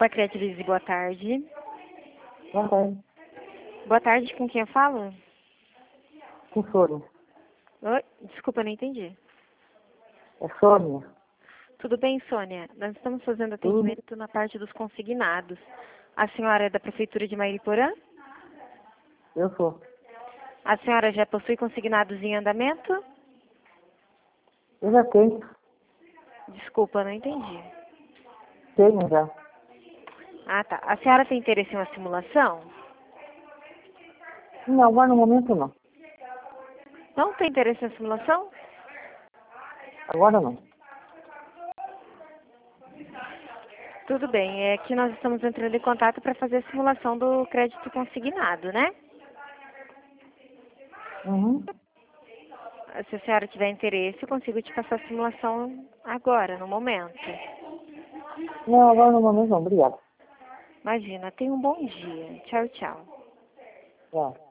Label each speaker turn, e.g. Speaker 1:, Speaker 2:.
Speaker 1: Opa, Creativise, boa tarde.
Speaker 2: Boa tarde.
Speaker 1: Boa tarde, com quem eu falo?
Speaker 2: Com Sônia.
Speaker 1: Oi? Desculpa, não entendi.
Speaker 2: É Sônia.
Speaker 1: Tudo bem, Sônia? Nós estamos fazendo atendimento na parte dos consignados. A senhora é da Prefeitura de Mariporã?
Speaker 2: Eu sou.
Speaker 1: A senhora já possui consignados em andamento?
Speaker 2: Eu já tenho.
Speaker 1: Desculpa, não entendi.
Speaker 2: Tenho já.
Speaker 1: Ah, tá. A senhora tem interesse em uma simulação?
Speaker 2: Não, agora no momento não.
Speaker 1: Não tem interesse na simulação?
Speaker 2: Agora não.
Speaker 1: Tudo bem, é que nós estamos entrando em contato para fazer a simulação do crédito consignado, né?
Speaker 2: Uhum.
Speaker 1: Se a senhora tiver interesse, eu consigo te passar a simulação agora, no momento.
Speaker 2: Não, agora no momento não. Obrigado.
Speaker 1: Imagina, tenha um bom dia. Tchau, tchau.
Speaker 2: Tchau.